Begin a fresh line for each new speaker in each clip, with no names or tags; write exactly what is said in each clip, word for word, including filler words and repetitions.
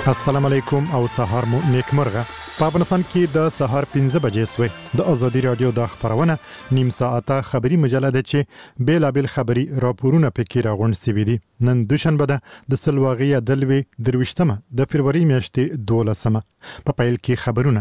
السلام علیکم او سهار مو نیکمرغه. په افغانستان کې د سهار پنځه بجې سوې. د ازادي رادیو د خبرونه نیم ساعته خبری مجله ده چې بیلابل خبری راپورونه پکې راغونډ سوي دي. نن دوشنبه ده د سلواغې دلوي درويشتمه د فروری میاشتې دولسمه. په پیل کې خبرونه.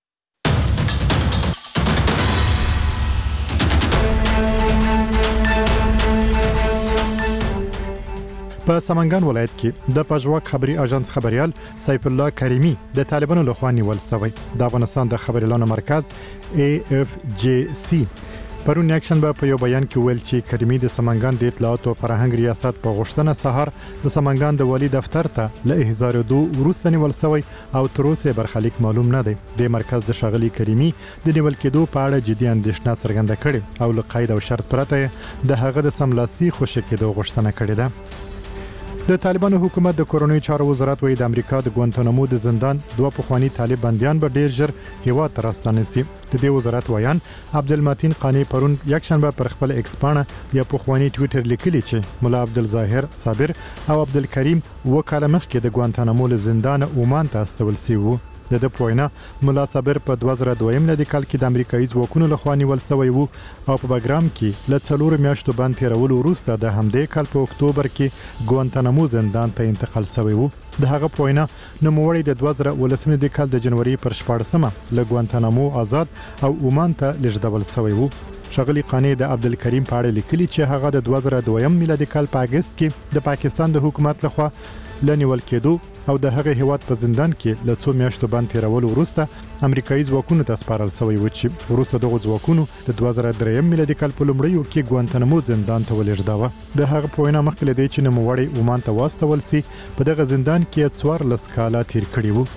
په سمنګان ولایت کې د پژواک خبري اژانس خبريال سیف الله کریمی د طالبانو لخوا نیول شوی. د افغانستان د خبريالانو مرکز ای اف جی سی پرون اکشن په یو بیان کې ویل چې کریمی د سمنګان د اطلاعات او فرهنګ ریاست په غوښتنه سهار د سمنګان د والی دفتر ته له احضار دو ورسته نیول شوی او تر اوسه برخلیک معلوم نه دی. د مرکز د شاغلي کریمی د نیول کېدو په اړه جدي اندېښنه څرګنده کړې او له قید او شرط پرته د هغه د سملاسي خوشی کېدو غوښتنه کړې ده. د طالبانو حکومت د کورونی چارو وزارت وایي د امریکا د ګوانتانامو د زندان دوه پخوانی طالب بنديان به ډیر ژر هیواد ته راستانه سي. د دې وزارت وایان عبدالمتین قانی پرون یکشنبه پر خپل ایکس پاڼه یا پخوانی ټوئیټر لیکلی چې مولا عبدالظاهر صابر او عبدالکریم وکاله مخکې د ګوانتانامو له زندان عمان ته استول سي وو. د د پوینا مولا صابر په دوه زره دوه میلادي کال کې د امریکایي ځواکونو لخوا نیول شوی وو او په بګرام کې له څلور میاشتو باندې تیرولو وروسته د همدې کال په اکتوبر کې ګوانتانامو زندان ته انتقال شوی وو. د هغه پوینا نوموړی د دوه زره ولسمه د کال د جنوري پر شپاړسمه له ګوانتانامو آزاد او عمان ته لږدول شوی وو. شغلی قانی د عبدالکریم په اړه لیکلی چې هغه د دوه زره دوه میلادي کال په اگست کې د پاکستان د حکومت لخوا لنیول کېدو او د هغه هیواد په زندان کې له څو میاشتو باندې تیرول وروسته امریکایي ځواکونو ته سپارل شوی و چې وروسته دغه ځواکونو د دوه زره درې میلادي کال په لومړیو کې ګوانتانامو زندان ته ولېږداوه. د هغه په وینا مخکې دی چې نوموړی عمان ته واستول سي په دغه زندان کې څوارلس کاله تیر کړي وو.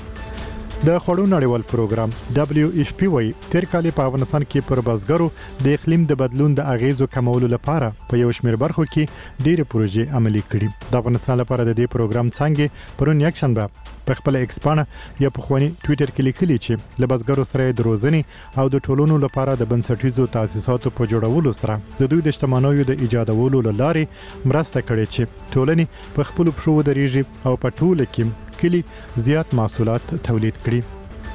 د خړو نړیوال پروګرام دبليو اف پی وايي تیر کال په افغانستان کې پر بازګرو د اقلیم د بدلون د اغیزو کمولو لپاره په یو شمېر برخو کې ډېر پروژې عملي کړي. د افغانستان لپاره د دې پروګرام څنګه پرون یکشنبه په خپل ایکس پاڼه یا په خواني ټوئیټر کې لیکلي چې له بازګرو سره د روزنې او د ټولونو لپاره د بنسټیزو تاسیساتو په جوړولو سره د دوی د شتمنیو د ایجادولو لارې مرسته کړې چې ټولنې په خپل پښو درېږي او په ټوله کې کلی زیات محصولات تولید کړي.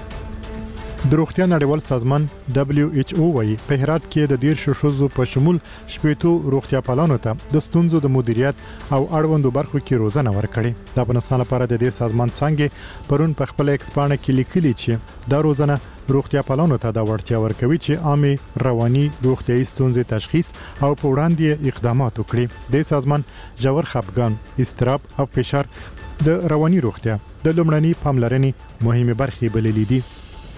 د روغتیا نړیوال سازمان دبليو ایچ او وايي په هرات کې د ډیر ششوزو په شمول شپېتو روغتیا پالانو ته د ستونزو د مدیریت او اړوندو برخو کې روزنه ورکړي. د افغانستان لپاره د دې سازمان څنګه پرون په خپل ایکس پاڼه کې لیکلي چې دا روزنه روغتیا پالانو ته د وړتیا ورکوي چې عامه رواني روغتيایي ستونزې تشخیص او په وړاندې اقدامات وکړي. د سازمان جوړ خپګان، اضطراب او فشار د رواني روغتیا د لومړني پاملرنې مهمه برخې بللې دي.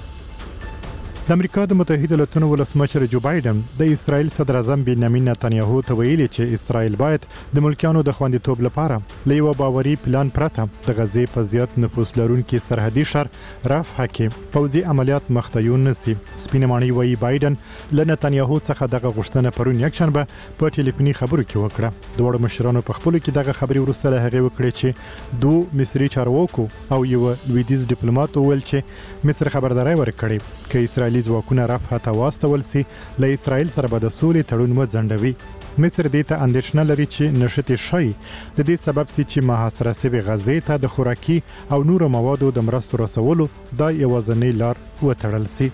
د امریکا د متحده ایالاتو ولسمشر جو بایدن د اسرائیل صدر اعظم بنیامین نتنیاهو ته ویلي چې اسرائیل باید د ملکیانو د خوندیتوب لپاره له یو باوري پلان پرته د غزې په زیات نفوس لرونکي سرحدي شهر رفح کې پوځي عملیات مخته نسی. سپینه ماڼۍ وایي بایدن له نتنیاهو څخه دغه غوښتنه پرون یکشنبه په ټلیفوني خبرو کې وکړه. دوه مشرانو په خپل کې دغه خبري ورسته له هغه وکړه چې دوه مصري چارواکو او یو لویدیز ډیپلوماټ ویل چې مصر خبرداري ورکړي چې اسرائیل ځواکونه رفح ته واستول سي له اسرائیل سره به د سولې تړون وځنډوي. مصر دې ته اندېښنه لري چې نشټي شي د دې سبب سي چې محاصره شوی غزې ته د خوراکي او نورو موادو د مرستو رسولو د یوازنۍ لار وتړل سي.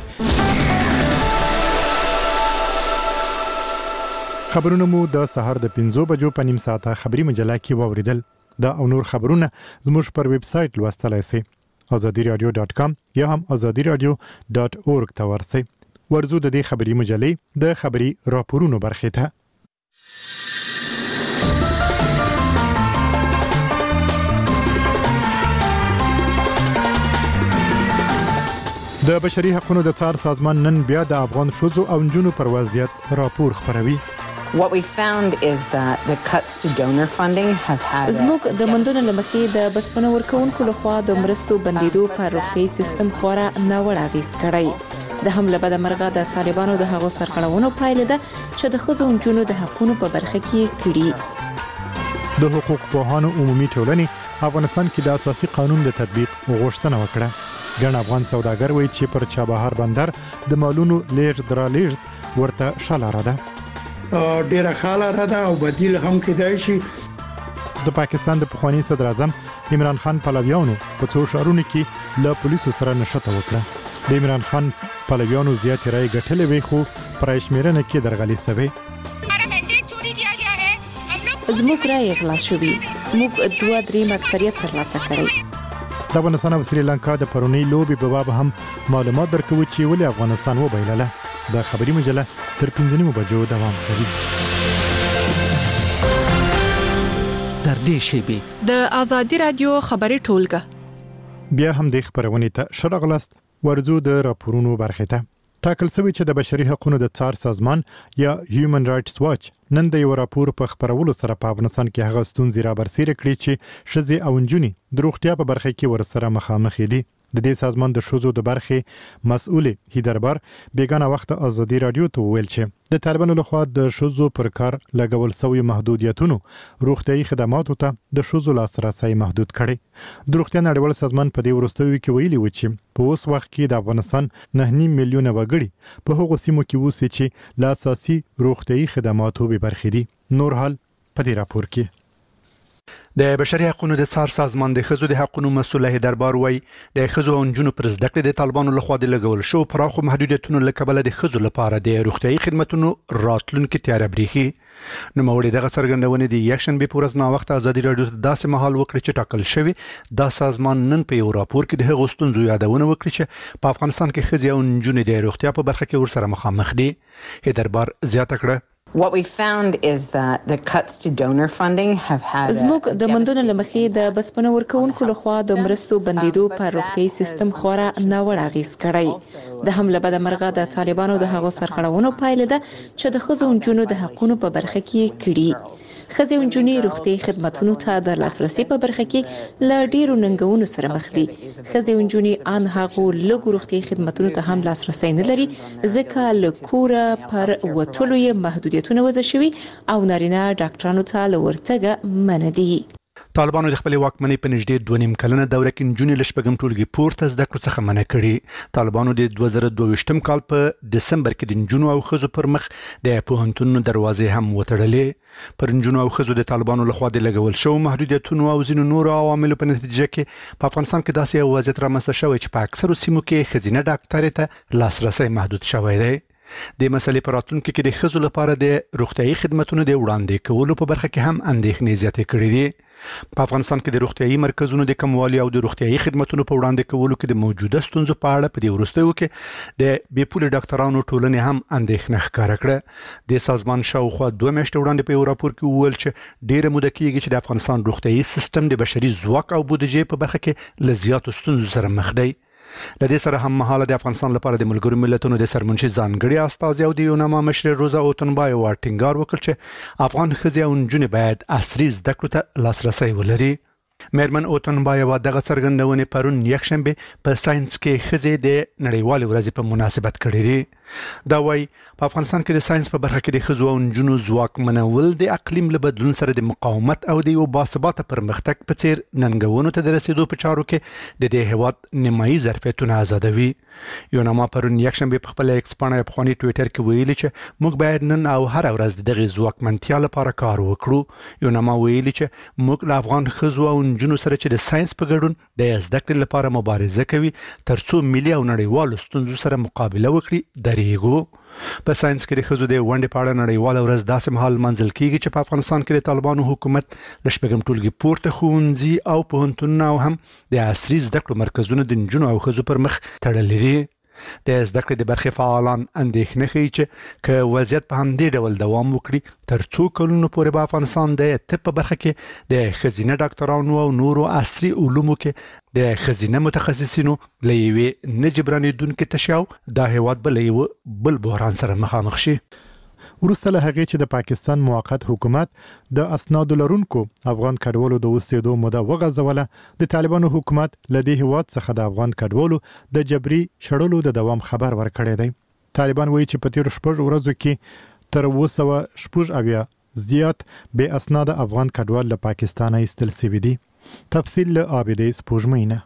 خبرونه مو د سهار د پنځو بجو په نیم ساعته خبري مجله کې واوریدل. دا او نور خبرونه زموږ پر ویب سټ لوستلای شئ azadi radio dot com یا هم azadi radio dot org ته ورسئ. ورزو د دې خبري مجلې د خبري راپورونو برخه ته. د بشري حقوقو د څار سازمان نن بیا د افغان ښځو او نجونو پر وضعیت راپور خپروي.
What we found is that the cuts to donor funding have had
زموږ د مندونو لمخې د بسپنه ورکوونکو لخوا د مرستو بندیدو پر روغتي سیستم خورا ناوړه اغیز کړی. د حمله بد مرغه د طالبانو د هغو سرغړونو پایله ده چې د ښځو او نجونو د حقوقو په برخه کې کړي.
د حقوق پوهانو عمومي ټولنې افغانستان کې د اساسي قانون د تطبیق غوښتنه وکړه. ګڼ افغان سوداګر وایي چې پر چابهار بندر د مالونو لیږد درالېږد ورته شلاره ده.
ډیره خاله را ده او بدیل هم کېدای شي.
د پاکستان د پخوانی صدر اعظم عمران خان پلویانو په څو شهرونو کې له پولیسو سره نښته وکړه. د عمران خان پلویانو زیاتې رایې ګټلې وې خو پرای شمیرنه کې درغلي سوې.
زموږ رایې غلا شوې. موږ دوه دریم اکثریت ترلاسه کړی.
د افغانستان او سریلانکا د پرونی لوبي په باب هم معلومات درکوي چې ولې افغانستان وبایلله. د خبري مجله تر پنځه نیمو بجو دوام کوي.
تر دې شیبې
د آزادي رادیو خبري ټولګه
بیا هم د خبرونې ته شرغلست ورزو د راپورونو برخه ته ټاکل شوی چې د بشري حقوقو د څار سازمان یا هیومن رائټس واچ نن د یو راپور په خبرولو سره په افغانستان کې هغه ستونزې را برسېره کړې چې ښځې او نجونې د روغتیا په برخه کې ورسره مخامخ دي. د دې سازمان د شوزو د برخې مسؤل هیدربار بیگانه وخت آزادي رادیو ته ویل چې د طالبانو لخوا د شوزو پر کار لګول شوی محدودیتونو روغتيایي خدماتو ته د شوزو لاسرسي محدود کړي. د روغتیا نړیوال سازمان په دې ورستوي کې ویلي و چې په اوس وخت کې د افغانستان نه نیم میلیونه وګړي په هغو سیمو کې وسی چې لا اساسي روغتيایي خدماتو به برخې دي. نور حال په دې راپور کې
د بشري حقوقو د څار سازمان د خزو د حقوقو مسؤل هیدربار وای د خزو او نجونو پر زده کړې د طالبانو لخوا د لګول شو پراخو محدودیتونو لکبل د خزو لپاره د روغتيایي خدماتو راتلونکو تیار بریخي. نو موري دغه څرګندونه د یکشن به پورز نا وخت آزادي رادیو ته داسې مهال وکړي چې ټاکل شوی دا سازمان نن په یو راپور کې د غوښتنځو یادونه وکړي چې په افغانستان کې خزي او نجونې د روغتیا په برخه کې ورسره مخامخ دي. هیدربار زیاته کړه
What we found is that the cuts to donor funding have had
زموږ د مندونو لمخې د بسپنه ورکوونکو لخوا د مرستو بندیدو پر روغتي سیستم خورا ناوړه اغیز کړی. د حمله بد مرغه د طالبانو د هغو سرغړونو پایله ده چې د خزو نجونو د حقوقو په برخه کې کړي. خزو نجونې روغتي خدماتو ته د لاسرسي په برخه کې ل ډیرو ننګونو سره مخ دي. خزو نجونې ان هغو لږ روغتي خدماتو ته هم لاسرسي نه لري ځکه له کوره پر وټلو یې محدودیت تونه وځي شوی او نارینه ډاکټرانو ته لورتګه مندي.
طالبانو د خپل واکمنۍ په نږدې دوه نیم کلنه دوره کې نجونې لشپږم ټولګي پورته زده کړو څخه منع کړي. طالبانو د دوه زره دوه ویشتم کال په دسمبر کې د نجونو او ښځو پر مخ د پوهنتونونو دروازې هم وتړلې. پر نجونو او ښځو د طالبانو لخوا د لګول شو محدودیتونو او ځینو نورو عواملو په نتیجه کې په افغانستان کې داسې یو وضعیت رامنځته شوی چې په اکثرو سیمو کې ښځینه ډاکټرې ته لاسرسي محدود شوی دی. د مسلې پر راتلونکو کې د ښځو لپاره د روغتيایي خدماتو د وړاندې کولو په برخه کې هم اندېښنې زیاتې کړې دي. په افغانستان کې د روغتيایي مرکزونو د کموالي او د روغتيایي خدماتو په وړاندې کولو کې د موجوده ستونزو په اړه په دې وروستیو کې د بیپولي ډاکټرانو ټولنې هم اندېښنه ښکاره کړه. د سازمان شاوخوا دوه میاشتې وړاندې په یو راپور کې وویل چې ډېره موده کېږي چې د افغانستان روغتيایي سیستم د بشري ځواک او بودیجې په برخه کې لزیاتو ستونزو سره مخ دی. لدې سره هم مهاله د افغانستان لپاره د ملګرو ملتونو د سرمنشي ځانګړي استازي او د یوناما مشر روزا اوتنبای ورټینګار وکړ چې افغان ښځې او نجونې باید عصري زده کړو ته لاسرسي ولري. مېرمن اوتنبای و دغه څرګندونې پرون یکشنبه په ساينس کې ښځې د نړیوالې ورځې په مناسبت کړې دي. دا وایي په افغانستان کې د ساينس په برخه کې د ښځو او نجونو ځواکمنول د اقلیم له بدلون سره د مقاومت او د یو باثباته پرمختګ په څیر ننګونو ته د رسیدو په چارو کې د دې هیواد نیمایي ظرفیتونه آزادوي. یوناما پرون یکشنبه په خپل ایکس باندې په خونی ټوئیټر کې ویلي چې موږ باید نن او هر ورځ دغه ځواکمنتیا لپاره کار وکړو. یوناما ویلي چې موږ له افغان ښځو او نجونو سره چې د ساينس په ګډون د زده کړې لپاره مبارزه کوي ترڅو ملي او نړیوالو ستونزو سره مقابله وکړي درېږو. په ساينس کې د ښځو د ونډې په اړه نړیواله ورځ داسې مهال منځل کیږي چې په افغانستان کې د طالبانو حکومت لشپږم ټولګي پورته ښوونځي او پوهنتونونه او هم د عصري زده کړو مرکزونه د نجونو او ښځو پر مخ تړلي دي. د زده کړې د برخې فعالان اندېښنه کوي چې که وضعیت په همدې ډول دوام وکړي تر څو کلونو پورې به افغانستان د طب په برخه کې د ښځینه ډاکټرانو او نورو عصري علومو کې د ښځینه متخصصینو له یوې نه جبرانېدونکې تشیاو دا هیواد به له یو بل بحران سره مخامخ شي.
ورسته له هغې چې د پاکستان موقت حکومت د اسناد لرونکو افغان کډوالو د اوسېدو موده وغځوله، د طالبانو حکومت له دې هیواد څخه د افغان کډوالو د جبري شړلو د دوام خبر ورکړی دی. طالبان وایي چې په تیرو شپږ ورځو کې تر اوه سوه شپږ اویا زیات بې اسناده افغان کډوال له پاکستانه ایستل شوي دي. تفصیل له عابدې سپوږمۍ.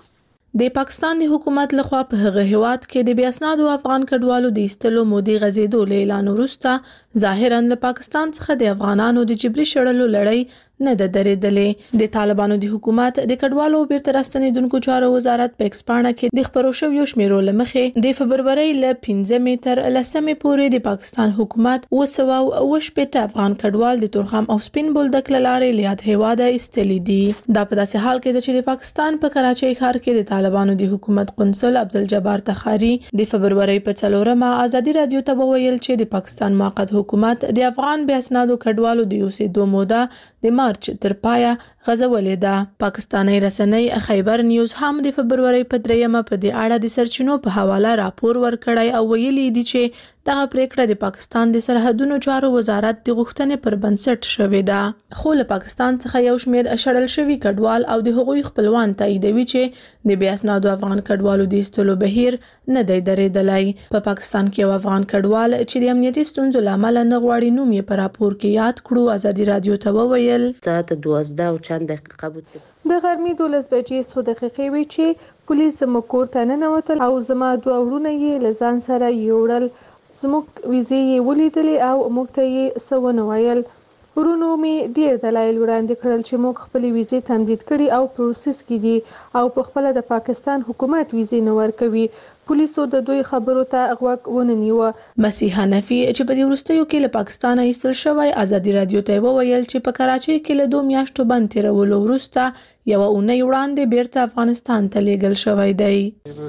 د پاکستان د حکومت لخوا په هغه هیواد کې د بیا اسنادو افغان کډوالو د ایستلو مودې غځېدو اعلان وروسته ظاهرا له پاکستان څخه د افغانانو د جبري شړلو لړۍ نه د درېدلې. د طالبانو د حکومت د کډوالو بیرته راستنیدونکو چارو وزارت په ایکسپانه کې د خبرو شویو شمیرو لمخې د فبرवरी ل پنځمې تر لسمې پورې د پاکستان حکومت وسو او وشپټ افغان کډوال د تورخم او سپین بولدک لارې لیاد هواده استلی دي. دا په داسې حال کې چې د پاکستان په کراچۍ ښار کې د طالبانو د حکومت قونسل عبدالجبار تخاری د فبرवरी په څلورمه ازادي رادیو ته وویل چې د پاکستان موقت حکومت د افغان بیا اسنادو کډوالو د اوسېدو موده د مارچ تر پایه غځولې ده. پاکستاني رسنۍ خیبر نیوز هم د فبرवरी په دریمه په دې اړه د سرچینو په حواله راپور ورکړی او ویلي دي چې دغه پریکړه د پاکستان د سرحدونو چارو وزارت د غوښتنې پر بنسټ شوې ده. خو له پاکستان څخه یو شمېر شړل شوي کډوال او د هغوی خپلوان تاییدوي چې د بیا اسنادو افغان کډوالو د ایستلو بهیر نه دی درېدلی. په پاکستان کې یو افغان کډوال چې د امنیتي ستونزو له امله نه غواړي نوم یې په راپور کې یاد کړو ازادي رادیو ته وویل
ساعت دوازده او چند دقیقه بود.
د غرمې دولس بجې څو دقیقې وې چې پولیس زموږ کور ته ننوتل او زما دوه وروڼه یې له ځان سره یوړل. زموږ ویزې یې ولیدلې او موږ ته یې څه ونه ویل. ورونو مې ډېر دلایل وړاندې کړل چې موږ خپلې ویزې تمدید کړي او پروسس کې دي او په خپله د پاکستان حکومت ویزې نه ورکوي. پولیسو د دوی خبرو ته غوږ ونه نیوه.
مسیح حنفي چې په دې وروستیو کې له پاکستانه ایستل شوی ازادي رادیو ته وویل چې په کراچۍ کې له دوه میاشتو بند تیرولو وروسته یوه اونۍ وړاندې بیرته افغانستان ته لیږل شوی دی.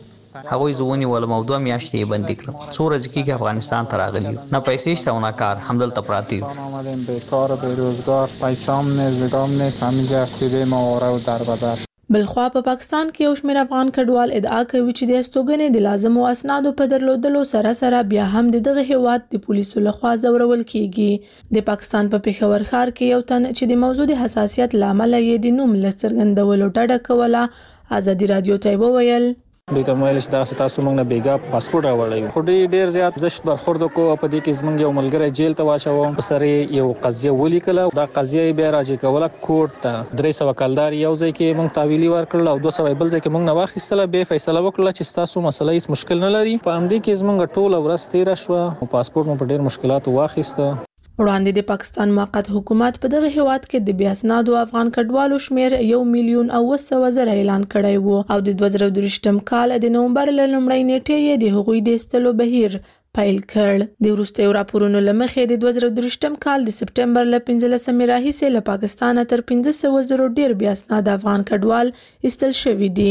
هغوی زونی ولم او دوه میاشتې یې بندي کړم. څو ورځې کېږي افغانستان ته راغلی یو. نه پیسې شته او نه کار، همدلته پراته یو.
بیکار و بیروزگار، پیسام نیست، زگام نیست، همینجا افتیده ما واره و در بدر.
بلخوا په پا پاکستان کې یو شمېر افغان کډوال ادعا کوي چې د استوګنې د لازمو اسنادو په درلودلو سره سره بیا هم د دغه هیواد د پولیسو لخوا ځورول کیږي. د پاکستان په پېښور ښار کې یو تن چې د موضوع د حساسیت لامل یې د نوم له څرګندولو ډډه کوله ازادي رادیو ته وویل
دوی ته ویل چې دا تاسو موږ نه بیګا پاسپورت راوړی خو ډېر زیات زشت برخورد کو په دې کې زموږ یو ملګری جیل ته واچو په سره یو قضیه ولیکله. دا قضیه بیا راځي کوله کوټ ته درې سوه کلدار یو ځای کې موږ تعویلی ورکړل او دوه سوه بل ځای کې موږ نه واخیستله. به فیصله وکړه چې تاسو مسله هیڅ مشکل نه لري. په همدې کې زموږ ټول ورځ تیر شو او پاسپورت مو په ډېر مشکلاتو واخیسته.
وړاندې د پاکستان موقت حکومت په دغه هیواد کې د بیا اسنادو افغان کډوالو شمیر یو میلیون او سوه زره اعلان کړی وو او د دوه زره درویشتم کال د نومبر له لومړۍ نیټې یې د هغوی د ایستلو بهیر پیل کړ. د وروستیو راپورونو له مخې د دوه زره درویشتم کال د سپټمبر له پنځلسمې راهیسې له پاکستانه تر پنځه سوه زره ډیر بیا اسناد افغان کډوال ایستل شوي دي.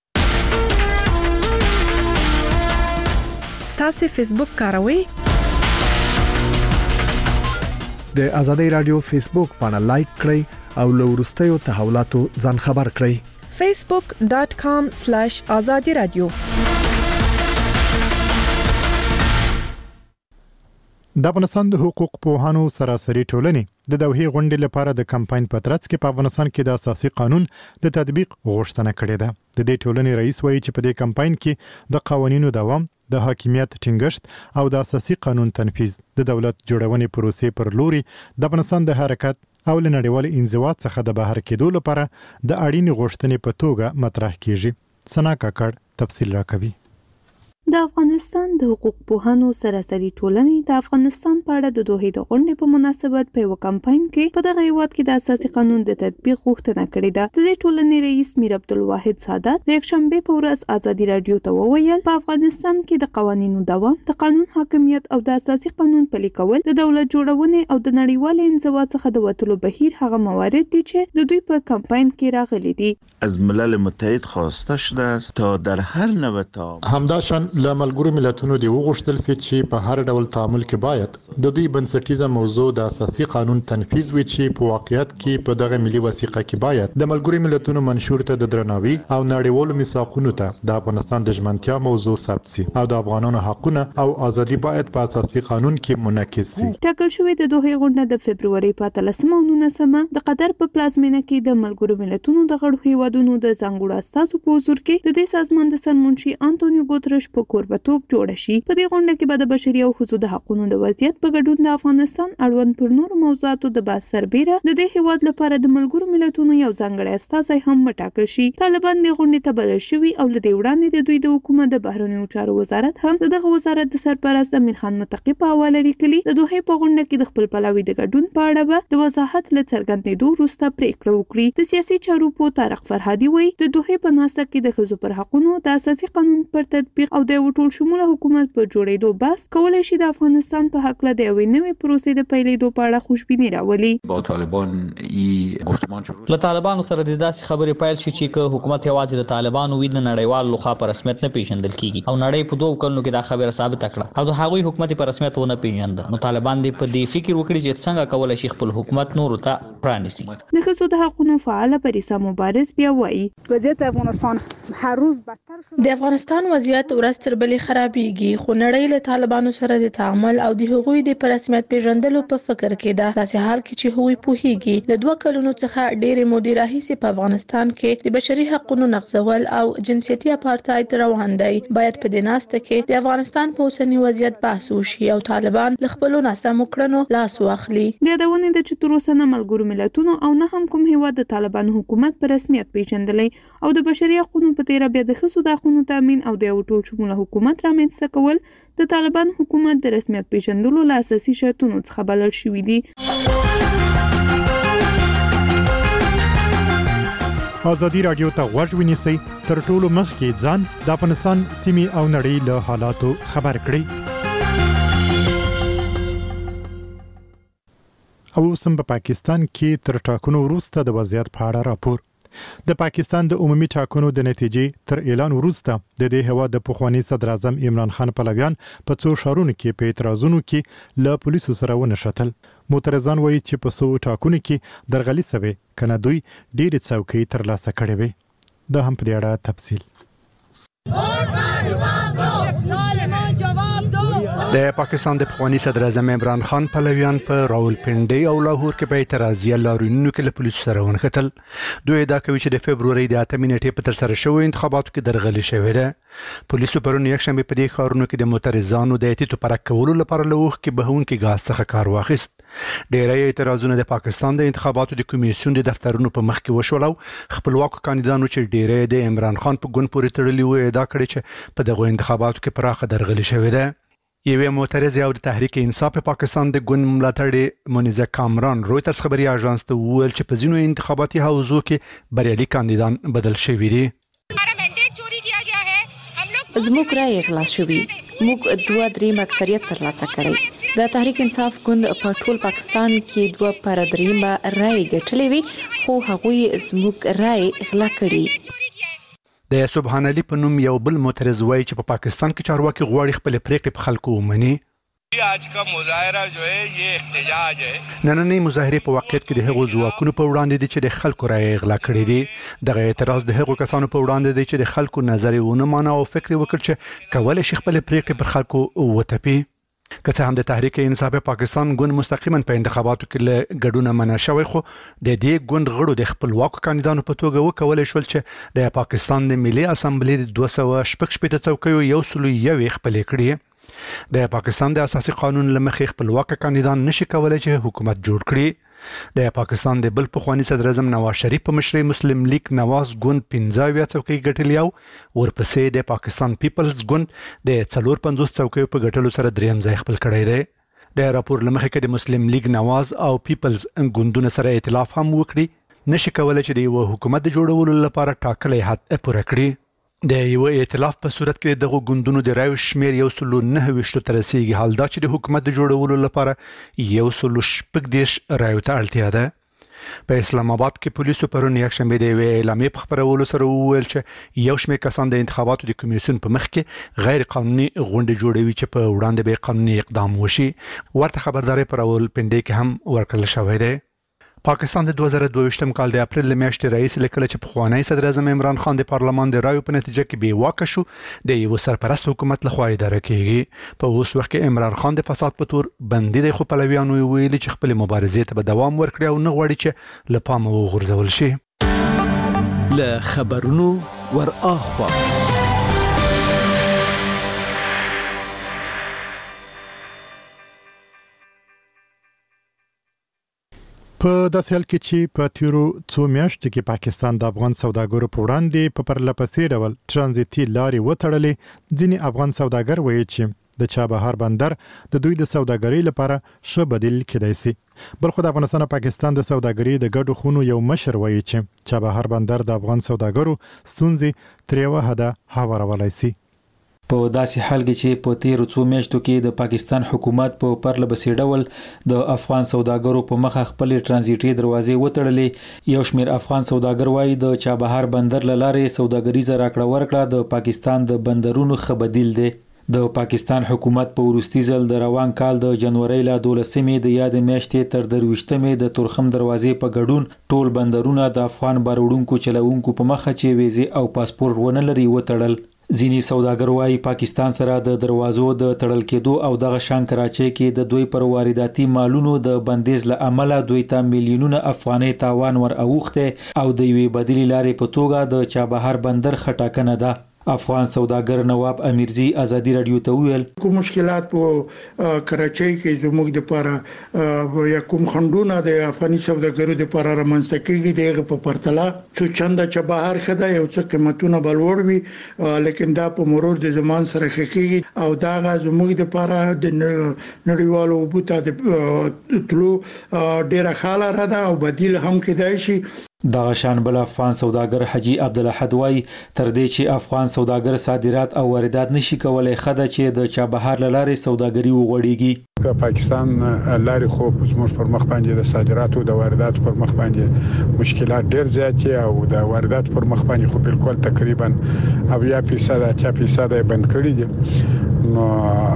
تاسو فیسبوک کاروئ؟
د ازادي رادیو فیسبوک باندې لایک کړئ او له وروستیو تحولاتو ځان خبر کړئ.
facebook dot com slash azadi radio.
د افغانستان د حقوق پوهانو سراسري ټولنې د دوحې غونډې لپاره د کمپاین په ترڅ کې په افغانستان کې د اساسي قانون د تطبیق غوښتنه کړې ده. د دې ټولنې رئیس وایي چې په دې کمپاین کې د قوانینو دوام، د حاکمیت ټینګښت او د اساسي قانون تنفيذ د دولت جوړونې پروسې پر لوري د افغانستان د حرکت او له نړیوال انزوا څخه د بهر کېدو لپاره د اړینې غوښتنې په توګه مطرح کیږي. سنا کاکړ تفصیل راکوي.
د افغانستان د حقوق پوهانو سراسري ټولنې د افغانستان په اړه د دوحې د غونډې په مناسبت په یو کمپاین کې په دغه هیواد کې د اساسي قانون د تطبیق غوښتنه کړې ده. د دې ټولنې رئیس میر عبدالواحد سادات د یکشنبه په ورځ ازادي رادیو ته وویل په افغانستان کې د قوانینو دوام، د قانون حاکمیت او د اساسي قانون پلي کول د دولت جوړونې او د نړیوال انزوا څخه د وټلو بهیر هغه موارد دي چې د دوی په کمپاین کې راغلي دي.
از ملل متحد خواسته شده است تا در هر نوع تعامل
همداشان له ملګرو ملتونو دی وغوښتل سي چې په هر ډول تعامل کې باید د دوی بنسټیزه موضوع د اساسي قانون تنفيذ وي چې په واقعیت کې په دغه ملي وثیقه کې باید د ملګرو ملتونو منشور ته د درناوي او نړیوالو میثاقونو ته د افغانستان د ژمنتیا موضوع ثبت سي او د افغانانو حقونه او ازادي باید په اساسي قانون کې منعکس سي.
ټاکل شوی د دوحې غونډه د فبرवरी په اتلسمه او نولسمه د قطر په پلازمینه کې د ملګرو ملتونو د غړو هیوادونو د ځانګړو استازو په حضور کې د دې سازمان د سرمنشي انټونیو ګوترش په په کوربتوب جوړ شي. په دې غونډه کې به د بشري او ښځو د حقوقو د وضعیت په ګډون د افغانستان اړوند پر نورو موضوعاتو د بحث سربېره د دې هیواد لپاره د ملګرو ملتونو یو ځانګړی استازی هم وټاکل شي. طالبان د غونډې ته بلل شوي او له دې وړاندې د دوی د حکومت د بهرنیو چارو وزارت هم دغه وزارت د سرپرست امیر خان متقی په حواله لیکلي د دوحې په غونډه کې د خپل پلاوي د ګډون په اړه به د وضاحت له څرګندېدو وروسته پریکړه وکړي. د سیاسي چارو په طارق فرهادي وایي د دوحې په ناسته کې د ښځو پر حقوقو د اساسي قانون پر تطبیق او د یو ټول شموله حکومت په جوړېدو بحث کولای شي د افغانستان په حق له د یوې نوې پروسې د پیلېدو په اړه خوشبیني راولي.
با طالبان ای گفتمان شروع
له طالبانو سره د داسې خبرې پیل شي چې که حکومت یوازې د طالبانو وي د نړیوال لخوا په رسمیت نه پیژندل کیږي او نړۍ په دوه کلونو کې دا خبره ثابت کړه او د هغوی حکومت په رسمیت ونه پیژند، نو طالبان دې په دې فکر وکړي چې څنګه کولای شي خپل حکومت نور ته پرانیسي.
د ښځو د حقوقو فعال پریسا مبارز بیا وایي
وضعیت افغانستان هر روز بدتر شو.
د افغانستان وضعیت ورځ تر بلې خرابېږي، خو نړۍ له طالبانو سره د تعامل او د هغوی د په رسمیت پیژندلو په فکر کې ده. داسې حال کې چې هغوی پوهیږي له دوه کلونو څخه ډېرې مودې راهیسې په افغانستان کې د بشري حقوقو نقضول او جنسیتي اپارتاید روان دی. باید په دې ناسته کې د افغانستان په اوسني وضعیت بحث وشي او طالبان له خپلو ناسمو کړنو لاس واخلي.
د یادونې د چې تر اوسه نه ملګرو ملتونو او نه هم کوم هیواد د طالبانو حکومت په رسمیت پیژندلی او د بشري حقوقو په تیره بیا د ښځو د حقوقو تامین او د یو ټول شموله حکومت رامنځته کول د طالبان حکومت د رسمیت پیژندلو له اساسي شرطونو څخه بلل شوي دي.
ازادي راډیو ته غوږ ونیسئ تر ټولو مخکې ځان د افغانستان سیمې او نړۍ له حالاتو خبر کړئ. او سم په پاکستان کې تر ټاکنو وروسته د وضعیت په اړه راپور. د پاکستان د عمومي ټاکنو د نتیجې تر اعلان وروسته د دې هیواد د پخوانی صدر اعظم عمران خان پلویان په څو ښارونو کې په اعتراضونو کې له پولیسو سره ونښتل. معترضان وایي چې په څو ټاکنو کې درغلي سوي کنه دوی ډېرې څوکۍ ترلاسه کړې وي. دا هم په دې اړه تفصیل.
د پاکستان د پخوانی صدر اعظم عمران خان پلویان په راولپنډي او لاهور کې په اعتراضي لارونو کې له پولیسو سره ونښتل. دوی ادعا کوي چې د فبروري د اتمې نیټې په ترسره شویو انتخاباتو کې درغلي شوې ده. پولیسو پرون یکشنبه په دې ښارونو کې د معترضانو د اعتراض پرک کولو لپاره له وخت کې بهونکي غاز څخه کار واخیست. ډېری اعتراضونه د پاکستان د انتخاباتو د کمیسیون د دفترونو په مخ کې وشول او خپلواکو کاندیدانو چې ډېری د عمران خان په ګوند پورې تړلي وو ادعا کړې چې په دغه انتخاباتو کې پراخه درغلي شوې ده. یوه معترض او د تحریک انصاف پاکستان د ګوند ملاتړی مونیزه کامران رويټرز خبري اژانس ته وویل چې په ځینو انتخاباتي حوزو کې بریالي کاندیدان بدل شوي دي.
زموږ رائے غلا شوی، موږ دوه دریم اکثریت ترلاسه کړی. د تحریک انصاف ګوند په ټول پاکستان کې دوه پر دریمه رائے ګټلې وي، خو هغوی زموږ رائے غلا کړی.
د سبحان علي په نوم یو بل معترض وایي چې په پاکستان کې چارواکي غواړي خپل پریکړې په خلکو ومني.
आज का मुजाहरा जो है ये احتجاج है.
نننۍ مظاهره په واقعیت کې د هغو ځواکونو په وړاندې دي چې د خلکو رائے غلا کړې دي. دغه اعتراض د هغو کسانو په وړاندې دی چې د خلکو نظر ونه مانه او فکر وکړ چې کولای شي خپل پریکړې پر خلکو وتپي. که څه هم د تحریک انصاف پاکستان ګوند مستقیما په انتخاباتو کې له ګډون منع شوی، خو د دې ګوند غړو د خپلواکو کاندیدانو په توګه وکولای شول چې د پاکستان د ملي اسامبلې د دوه سوه شپږ شپېته څوکیو یو سل یو خپلې کړې. د پاکستان د اساسي قانون لمخې خپلواک کاندیدان نشي کولای چې حکومت جوړ کړي. د پاکستان د بل پخوانی صدر اعظم نواز شریف په مشرۍ مسلم لیگ نواز ګوند پنځه اویا څوکۍ ګټلې او ورپسې د پاکستان پیپلز ګوند د څلور پنځوس څوکیو په ګټلو سره دریم ځای خپل کړی دی. د راپور لمخې کې د مسلم لیگ نواز او پیپلز ګوندونو سره ائتلاف هم وکړي، نشي کولای چې د یو حکومت جوړولو لپاره ټاکلي حد پوره کړي. د یو ائتلاف په صورت کې دغه ګوندونو د رایو شمیر یو سل نه ویشت تر رسیدي، حال دا چې د حکومت جوړولو لپاره یو سل شپږ دیش رایو ته اړتیا ده. په اسلام آباد کې پولیسو پرون یکشنبه د یوې اعلامیې په خپرولو سره وویل چې یو شمېر کسان د انتخاباتو د کمیسیون په مخ کې غیر قانوني غونډې جوړوي چې په وړاندې به قانوني اقدام وشي. ورته خبرداري پر راولپنډي کې هم ورکړل شوې ده. پاکستان د دوه زره دوه ویشتم کال د اپریل میاشتې رئیس لیکل چې پخوانی صدر اعظم عمران خان د پارلمان د رایو په نتیجه کې بې واکه شو د یو سرپرست حکومت لخوا اداره کیږي. په اوس وخت کې عمران خان د فساد په تور بندي دی، خو پلویانو ویلي چې خپل مبارزې ته به دوام ورکړي او نه غواړي چې له پامه وغورځول شي.
له خبرونو ور اخوا
په داسې حال کې چې په تیرو څو میاشتو کې پاکستان د افغان سوداګرو په وړاندې په پرلپسې ډول ترانزیتي لارې وتړلې، ځینې افغان سوداګر وایي چې د چابهار بندر د دوی د سوداګرۍ لپاره ښه بدیل کېدای شي. بلخو د افغانستان او پاکستان د سوداګرۍ د ګډو خونو یو مشر وایي چې چابهار بندر د افغان سوداګرو ستونزې تر یوه حده هوارولای شي.
په داسې حال کې چې په تیرو څو میاشتو کې د پاکستان حکومت په پرلپسې ډول د افغان سوداګرو په مخه خپل ترانزیتي دروازې وتړلې، یو شمېر افغان سوداګر وایي د چابهار بندر له لارې سوداګریزه راکړه ورکړه د پاکستان د بندرونو ښه بدیل دی. د پاکستان حکومت په وروستي ځل د روان کال د جنوري له دولسمې د یاد میاشتې تر درویشتمې د تورخم دروازې په ګډون ټول بندرونه د افغان بارودونکو چلوونکو په مخه چې ویزې او پاسپورت ونه لري وتړل. ځینې سوداګر وایي پاکستان سره د دروازو د تړل کېدو او دغه شان کراچۍ کې د دوی پر وارداتي مالونو د بندیز له امله دوی ته میلیونونه افغانۍ تاوان ور اوښته او د یوې بدیلې لارې په توګه د چابهار بندر خټاکنه ده. افغان سوداګر نواب امیرزی ازادي رادیو ته ویل
کوم مشکلات په کراچۍ کې زموږ د لپاره یا کوم خندونه د افغاني سوداګرو د لپاره رامنځته کیږي دغه په پرتله څو چنده چابهار خدای یو څه قیمتونه بلور وي، لیکن دا په مرور د زمان سره خکېږي او دا زموږ د لپاره د نړیوالو بوته د تلو ډیره خاله را ده او بدیل هم کېدای شي.
دغه شان بل افغان سوداګر حجی عبدالاحد وای تر دې چې افغان سوداګر صادرات او واردات نشي کولای خدای چې د چابهار لارې سوداګري وغوړيږي.
پاکستان لارې خو زموږ پر مخ باندې د صادراتو او د وارداتو پر مخ باندې مشکلات ډېر زیات دي او د وارداتو پر مخ باندې خو بالکل تقریبا اویا فیصد اته فیصد بند کړی دي. نو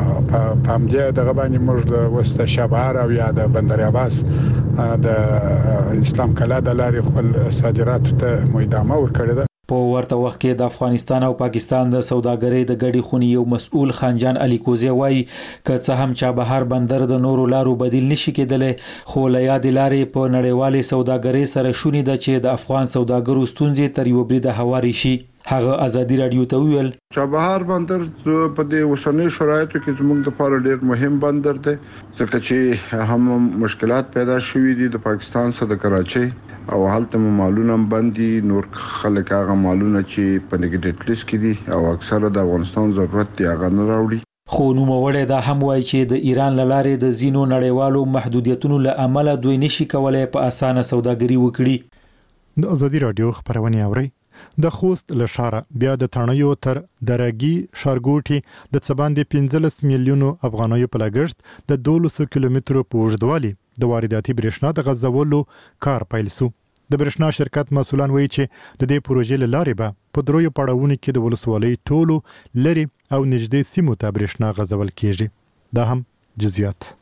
په همدې دغه باندې موږ د وسته چابهار او یا د بندر عباس د اسلام کلا د لارې خپل صادراتو ته مېدامه ورکړه ده.
په ورته وخت کې د افغانستان او پاکستان د سوداګرۍ د ګډي خونې یو مسؤل خانجان علي کوزی وایي که څه هم چابهار بندر د نورو لارو بدیل نشي کېدلی، خو له یادې لارې په نړیوالې سوداګرۍ سره شونې ده چې د افغان سوداګرو ستونزې تر یو بریده هوارې شي. هغه ازادي رادیو ته ویل
چابهار بندر په دې اوسنۍ شرایطو کې زموږ لپاره ډېر مهم بندر دی ځکه چې هم مشکلات پیدا شوي دي د پاکستان سره د کراچۍ او هلته مالونه بندي، نور خلک هغه مالونه چې په نیګیټیو لیست کې دي او اکثره د افغانستان ضرورت دی هغه نه راوړي.
خو نوموړی دا هم وایي چې د ایران له لارې د ځینو نړیوالو محدودیتونو له امله دوی نشي کولای په اسانه سوداګري وکړي.
د ازادي رادیو خبرونه اوري. د خوست له ښاره بیا د تڼیو تر درګي ښارګوټي د څه باندې پنځلس میلیونو افغانیو په لګښت د دولسو کیلومترو په اوږدوالي د وارداتي برېښنا د غځولو کار پیل شو. د برېښنا شرکت مسؤلان وایي چې د دې پروژې له لارې به په دریو پړاوونو کې د ولسوالۍ ټولو لري او نږدې سیمو ته برېښنا غځول کیږي. دا هم جزئیات.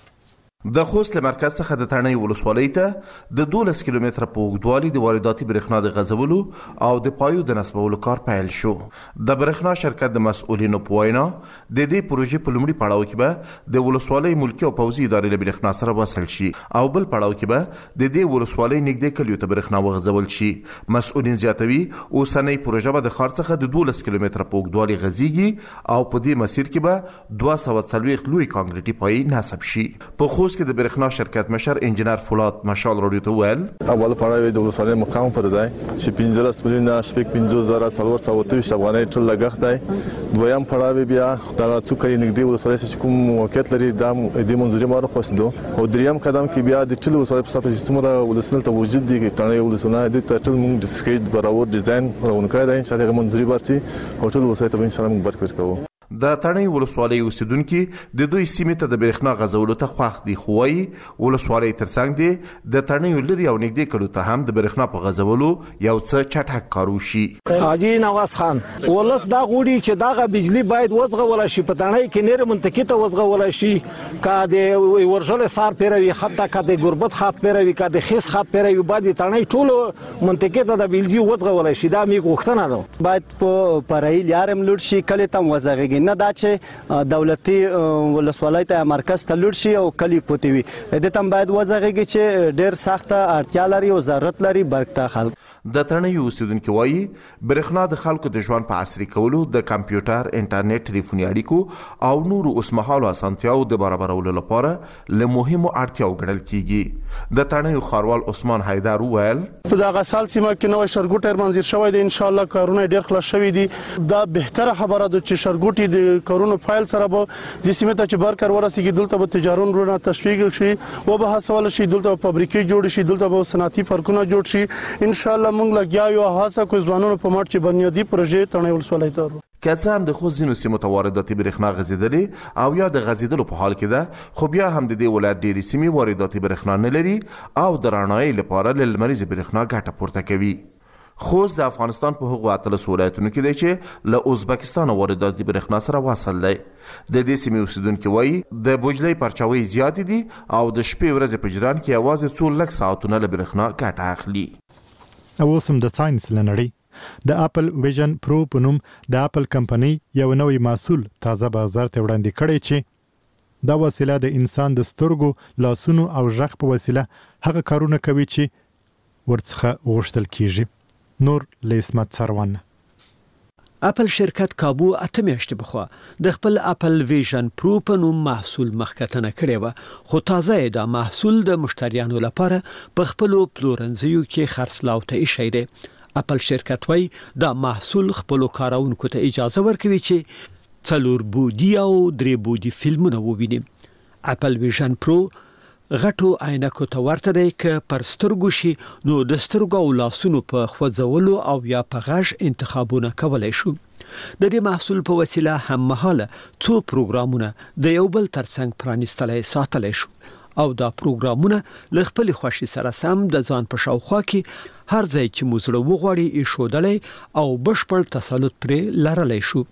د خوست له مرکز څخه د تڼۍ ولسوالۍ ته د دولس کیلومتره په اوږدوالي د وارداتي برېښنا د غځولو او د پایو د نصبولو کار پیل شو. د برېښنا شرکت د مسؤلینو په وینا د دې پروژې په لومړي پړاو کې به د ولسوالۍ ملکي او پوځي ادارې له برېښنا سره وصل شي او بل پړاو کې به د دې ولسوالۍ نږدې کلیو ته برېښنا وغځول شي. مسؤلین زیاتوي اوسنۍ پروژه به د ښار څخه د دولس کیلومتره په اوږدوالي غځيږي او په دې مسیر کې به دوه سوه څلوېښت لوی کانکریټي پایې نصب شي. په خوست کې د برېښنا شرکت مشر انجنیر فولاد مشال رادیو ته ویل
اول پړاو د ولسوالۍ مقام پر دی چې پنځلس میلیونه شپږ پنځوس زره څلور سوه اووه ویشت افغانۍ ټول لګښت دی. دویم پړاو بیا دغه څوکۍ نږدې ولسوالۍ چې کوم موقعیت لري دا د منظوري ماره خوښدو او دریم قدم کې بیا د ټول ولسوالۍ په سطح چې څومره ولسمل ته وجود دي تڼۍ ولسوالۍ د ټول موږ د سکیج برابر ډیزاین روان کړی دی ان شاء الله منظوري ورسي او ټول ولسوالۍ ته ان شاء الله موږ برکت کوو.
د تڼۍ ولسوالۍ اوسیدونکو د دوی سیمې ته د برېښنا غځولو ته خوښ دي، خو وايي ولسوالۍ ترڅنګ دي د تڼۍ لري او نږدې کلو ته هم د برېښنا په غځولو یو څه چټک کار وشي.
حاجی نواز خان ولس دا غوړي چې دغه بجلی باید وزغول شي په تڼۍ کې نیر منطقې ته وزغول شي کا د ورژل سار پیروي حتی کا د غربت خاط پیروي کا د خیس خاط پیروي باید تڼۍ ټول منطقې ته د بجلی وزغول شي. دا می غوښتنه ده
باید په پرایل یارم لوټ شي کله تم وزغږي نه دا چې دولتي ولسوالۍ ته مرکز ته لوټ شي او کلی پوتوي د تم باید وځغږي چې ډېر سخت اړتیا لري او ضرورت لري برکته خلک.
د تڼیو اوسیدونکو وایي برېښنا د خلکو د ژوند په عصري کولو د کمپیوټر، انټرنیټ، ټلیفوني اړیکو او نورو اوسمهالو اسانتیاو د برابرولو لپاره له مهمو اړتیاو ګڼل کیږي. د تڼیو ښاروال عثمان حیدر وویل
په دغه سال سیمه کې نوې شرګوټی منځیر شوی دی، ان شاء الله کارونه ډیر خلاص شوي دي. دا بهتره خبره ده چې شرګوټي د کارونو فایل سره به د سیمه ته چې برکر ورسیږي، دلته به تجارتونه تشویق شي او به هڅول شي، دلته فابریکې جوړ شي، دلته به صنعتي پارکونه جوړ شي. ان شاء الله موږ لګیا یو هڅه کوو ځوانانو په مټ چې بنیادی پروژې تڼیو ولسوالۍ ته
که څه هم د خو ځینو سیمو ته وارداتي برېښنا غځېدلې او یا د غځېدلو په حال کې ده، خو بیا هم د دې ولایت ډېرې سیمې وارداتي برېښنا نه لري او د رڼایۍ لپاره له لمریزې برېښنا ګټه پورته کوي. خوست د افغانستان په هغو اتلس ولایتونو کې دی چې له ازبکستان وارداتي برېښنا سره وصل دی. د دې سیمې اوسیدونکي وایي د بوجلۍ پرچاوۍ زیاتې دي او د شپې ورځې په جریان کې یوازې څو لږ ساعتونه له برېښنا ګټه اخلي.
او اوس هم د ساينس له نړۍ د اپل ویژن پرو په نوم د اپل کمپنۍ یو نوې محصول تازه بازار ته وړاندې کړی چې دا وسیله د انسان د سترګو، لاسونو او غږ په وسیله هغه کارونه کوي چې ورڅخه غوښتل کیږي. نور لیسمت سروان
اپل شرکت کابو اته میاشتې بخوا د خپل اپل ویژن پرو په نوم محصول مخکتنه کړی و، خو تازه دا محصول د مشتریانو لپاره په خپلو پلورنځیو کې خرڅلاو ته ایښی دی. اپل شرکت وای دا محصول خپل کارونکو ته اجازه ورکوي چې څلور بودی او درې بودی فلمونه وویني. اپل ویژن پرو غټو عینکو ته ورته دی که پر سترګو شي نو د سترګو او لاسونو په خوځولو او یا په غږ انتخابونه کولای شو. د دې محصول په وسیله هم مهاله څو پروګرامونه د یو بل ترڅنګ پرانیستلای ساتلای شو او دا پروګرامونه له خپل خوښي سره سم د ځان په شاوخوا کې هر ځای چې مو زړه وغواړي ایښودلی او بشپړ تسلط پرې لرلی شو.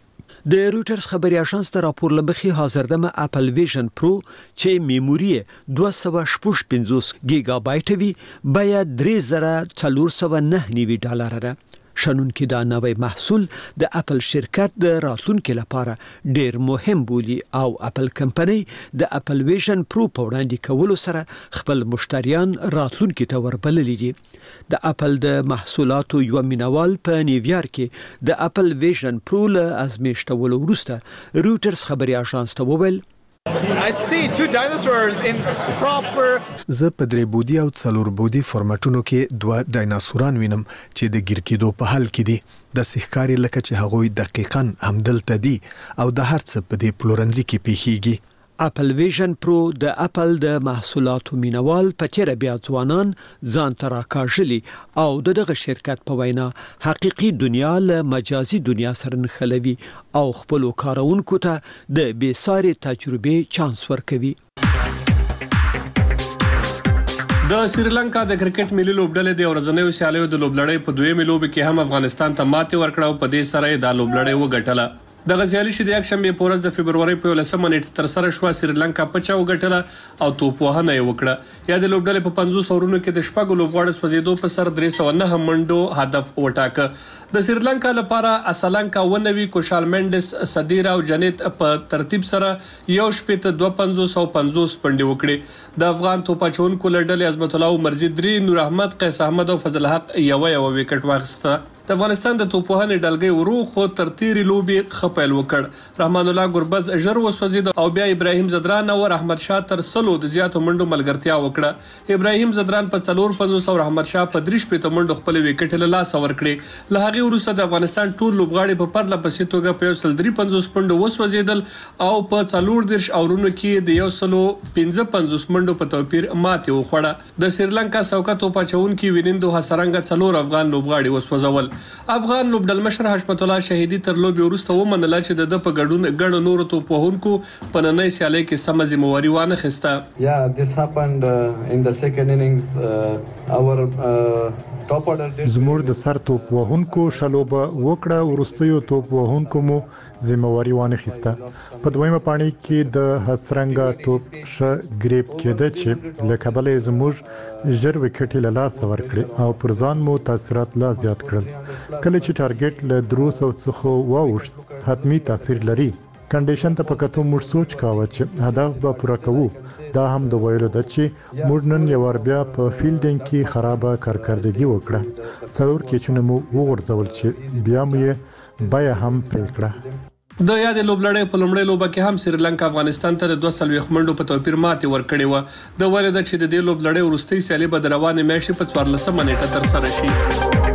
د رویټرز خبري اژانس ته راپور لمخې حاضر دمه اپل ویژن پرو چې میموري دوه سوه شپږ پنځوس ګیګا بایټ وي بیا درې زره څلور سوه نهه نوي ډالر ده. شنون کې دا نوې محصول د اپل شرکت د راتلونکو لپاره ډیر مهم بولي او اپل کمپنۍ د اپل ویژن پرو په وړاندې کولو سره خپل مشتریان راتلونکو ته وربللي دي. د اپل د محصولاتو یو مینوال په نیویارک کې د اپل ویژن پرو له ازمیښتولو وروسته رویټرز خبري اژانس ته وویل
I see two dinosaurs in proper
زه په درې بودی او څلور بودی فورماتونو کې دوه ډایناسوران وینم چې د ګیر کېدو په حال کې دي. د سحکاري لکه چې هغوی دقیقاً همدلته دي او د هر څه په دې پلورنځي کې پیښیږي.
اپل ویژن پرو د اپل د محصولاتو مینوال په تیر بیا ځوانان ځان ته راکاږلي او دغه شرکت په وینا حقيقي دنیا له مجازي دنیا سره نښلوي او خپل کارونکو ته د بیساري تجربې چانس ورکوي.
د سریلانکا د کرکټ ملي لوبډلې د ورځنیو سیالیو د لوبلړۍ په دویمه لوب کې هم افغانستان ته ماتې ورکړه او په دې سره د لوبلړۍ وګټله. د غزيالي شې د یک شنبه په ورځ د فبرवरी په لسمه نیټه تر سره شو سریلانکا په چا وګټله او توپ وهنه یې وکړه. یا د لوبډلې په پنځوس اورونو کې د شپږ لوبغاړو سوځیدو په سر درې سوه نهه منډو هدف وټاکه. د سریلانکا لپاره اسلانکا ونوي، کوشال منډس، صدیرا او جنیت په ترتیب سره یو شپږ دوه پنځوس او پنځوس پنډي وکړي. د افغان توپاچونکو لړډلې عظمت الله مرزي درې، نور احمد، قیس احمد او فضل حق یو یو وکټ واخیسته. د افغانستان د توپوهنې ډلګۍ ورو خو تر تیری لوبي خپل وکړ. رحمان الله ګربز ژر وسوځید او بیا ابراهیم زدران او احمد شاه تر سلو د زیاتو منډو ملګرتیا وکړه. ابراهیم زدران په څلور پنځوس او احمد شاه په درې شپږ منډو خپل وکټ له لاس ورکړي. له هغه وروسته د افغانستان ټول لوبغاړي په پرله پسې توګه په یو سل درې پنځوس منډو وسوځیدل او په څلور دیرش اورونو کې د یو سلو پنځه پنځوس منډو په توپیر ماتې وخوړه. د سریلانکا سوکا توپاچونکو وینندو حسرنګ څلور افغان لوبغاړي وسوځول. افغان لوبډل مشر حشمت الله شهیدی تر لوبي وروسته ومنل چې د په ګډون ګڼ نور توپوهونکو په نننۍ سیالۍ کې سم ذمہواری وانه خسته.
Yeah, this happened uh, in the second innings. Uh, our uh, top order
زموږ د سر توپ وهونکو شلوبه وکړه، ورستیو توپ وهونکو مو ذمہواری وانه خسته. په دویمه پاڼۍ کې د حسرنګ توپ ش ګریپ کېده چې له کبله زموږ ژر وکټ له لاس ورکړي او پر ځان مو تاثیرات لا زیات کړل. کله چې ټارګټ له دروس او څخه واوښت حتمی تاثیر لري. کنډیشن ته پکاتو موږ سوچ کاوه چې هدف به پوره کوو. دا هم د ویلو د چې موږ نن یو ور بیا په فیلډینګ کې خرابه کارکړدګي وکړه. څلور کېچونه مو وګرځول چې بیا مې بیا هم پریکړه.
د یاد لوبلړۍ په لومړۍ لوبه کې هم سریلانکا افغانستان ته د دوه سلويخ منډو په توپیر ماتې ورکړې و. د ویل د چې د دې لوبلړۍ وروستۍ سیالي به د روانې میاشتې په څوارلسمه نیټه تر سره شي.